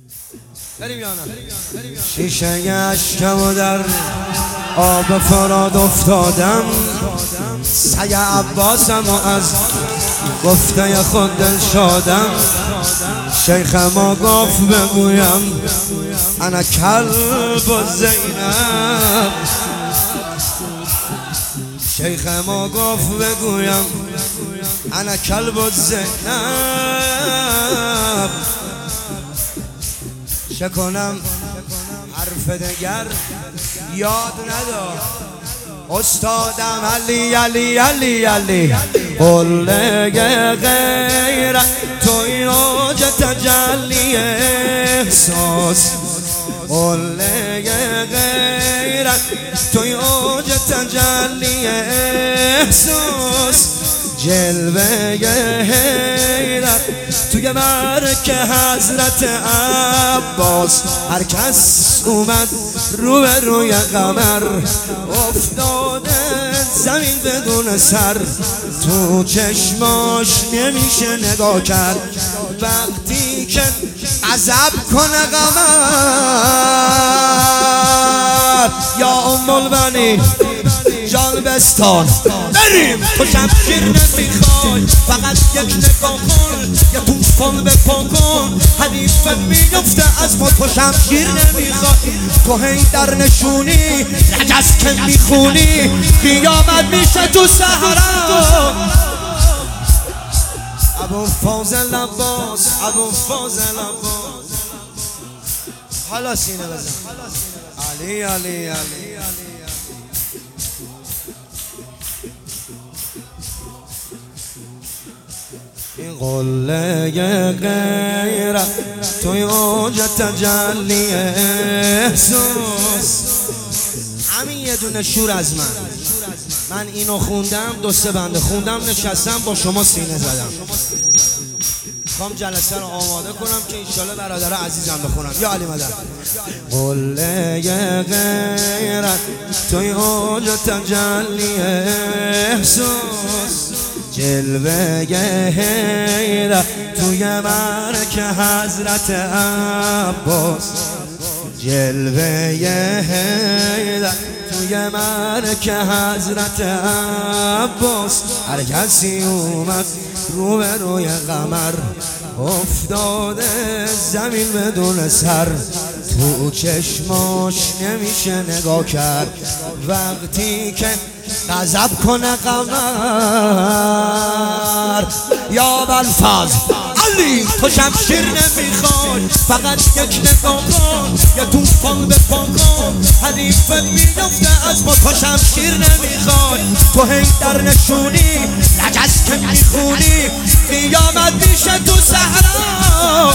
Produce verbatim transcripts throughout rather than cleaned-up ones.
بریم یا نه؟ شیشه اشکم و در آب فراد افتادم، سگ عباسم و از گفته خود دل شادم. شیخ ما گفت بگویم انا کلب و زینب، شیخ ما گفت بگویم انا کلب و زینب. چه کنم حرف دگر یاد ندار استادم علی علی علی علی قله غیرت توی اوج تجلی احساس، قله غیرت توی اوج تجلی احساس، جلوه حیرت توی مرک حضرت عباس. هر کس اومد رو به روی قمر، افتاده زمین بدون سر، تو چشماش نمیشه نگاه کرد وقتی که عذاب کنه قمر. یا ام البنی جان بستان بریم، تو شمشیر نمیخوای فقط یک نگاه کن، یه توفان بپا کن حریفت میفته از ما. تو شمشیر نمیخوای تو هی در نشونی رجز که میخونی قیامت میشه تو صحرا. ابو فاضل عباس، ابو فاضل عباس، حالا سینه بزن علی علی علی علی. این قله غیرت توی اوج تجلی احساس. همین یه دونه شور از من، من اینو خوندم، دو سه بنده خوندم، نشستم با شما سینه زدم. میخوام جلسه رو آماده کنم که انشالله برادر عزیزم بخونم. یا علی مدد. قله غیرت توی اوج تجلی احساس، جلوه حیرت توی مرک حضرت عباس، جلوه حیرت توی مرک حضرت عباس. هر کسی اومد رو به روی قمر، افتاده زمین بدون سر، تو چشماش نمیشه نگاه کرد وقتی که غضب کنه قمر. یا بلفاظ علی تو شمشیر نمیخوای فقط یک نگاه کن، یه توفان بپا کن حریفت میفته از ما. تو شمشیر نمیخوای تو هی در نشونی رجز که میخونی قیامت میشه تو صحرا.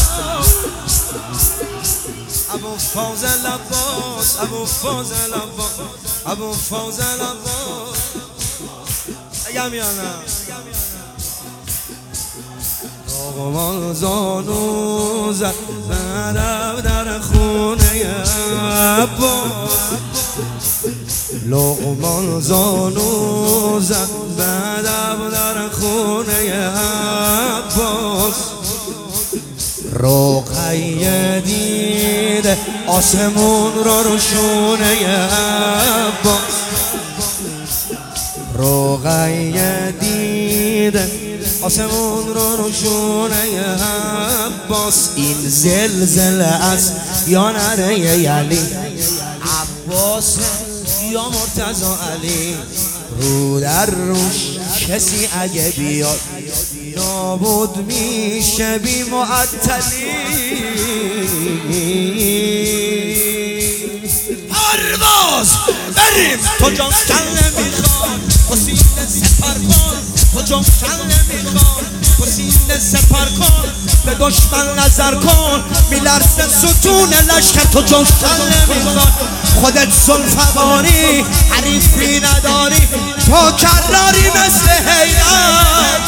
ابو فاضل عباس، ابو فاضل عباس، ابو فاضل عباس. اگم یا نه؟ لقمان زانو زد بعدم در خونه عباس، لقمان زانو زد بعدم در خونه عباس. رقیه دیده آسمون رو روشونه عباس، رقیه دیده آسمون رو روشونه عباس. این زلزله است یا نره یلی عباس یا مرتضی علی، رو در روش کسی اگه بیاد نابود میشه بی معطلی. پرواز بریم، تو جان کل نمیخواد با سینه سپر کن، تو جان کل نمیخواد با سینه سپر کن، به دشمن نظر کن میلرزه ستون لشکر. تو جان کل نمیخواد خودت سلفواری حریفی نداری، تو کراری مثل حیرت.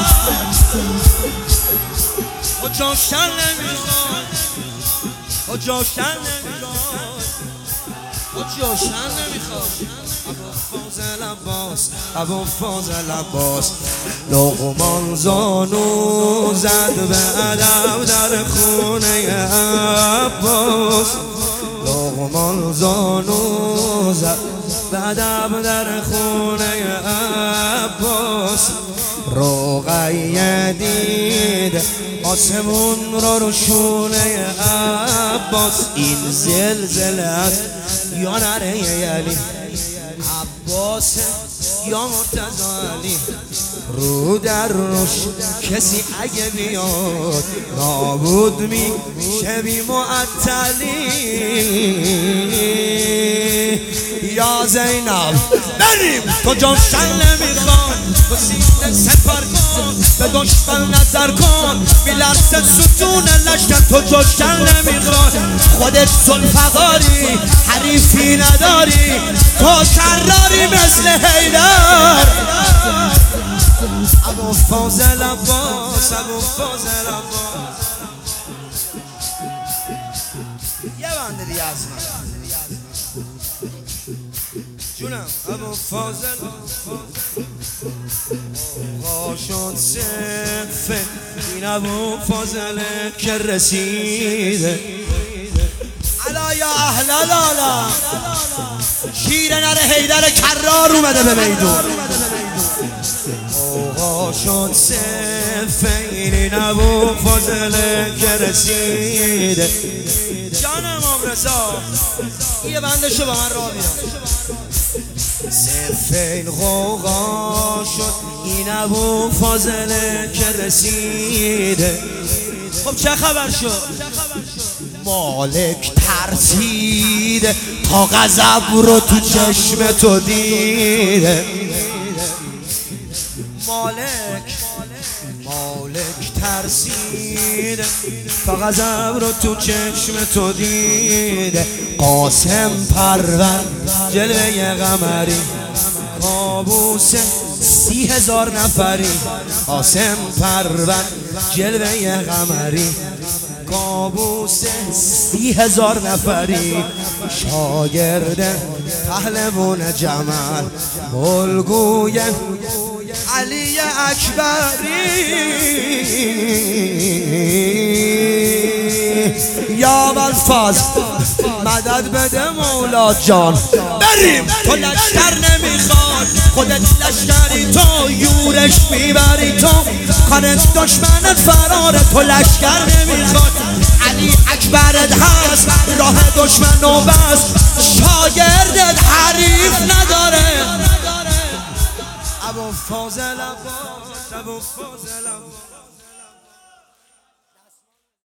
تو جاشن نمیخواد، تو جاشن نمیخواد، تو جاشن نمیخواد. فاضل عباس ابو فاضل عباس لقمان زانو زد به ادب در خونه عباس لقمان زانو زد به ادب در خونه عباس رقیه دید آسمون رو رو شونه عباس این زلزله است یا نره علی عباس یا مرتضی علی رو در روش کسی اگه بیاد نابود میشه بی معطلی یا زینب بریم تو جمشن نمیخواد تو سینه سپر کن به دشمن نظر کن میلرزه ستون لشکر تو جشن نمیخواد خودت ذوالفقاری حریفی نداری تو کراری مثل حیدر ابو فاضل عباس ابو فاضل عباس یه بنده دیگه از من جونم ابو فاضل آقا شد صفه این ابو فاضله که رسیده الا یا اهل لالا شیر نر حیدر کرار اومده به میدون آقا شد صفه این ابو فاضله که رسیده جان امام رضا یه بندشو با من را بیار صفین غوغا شد این ابو فاضله که رسیده خب چه خبر شد مالک ترسیده تا غضب رو تو چشم تو دیده مالک مالک ترسیده تا غضب رو تو چشم تو دیده قاسم پرور جلوه قمری کابوس سی هزار نفری قاسم پرور جلوه قمری کابوس سی هزار نفری شاگرد پهلوان جمل الگوی علی اکبری یا بالفاز مدد بده مولا جان بریم تو لشکر نمیخواد خودت لشکری تو یورش میبری تو کارت دشمنت فراره تو لشکر نمیخواد علی اکبرت هست راه دشمن و بس شاگردت حریف نداره ابو فاضل عباس ابو فاضل عباس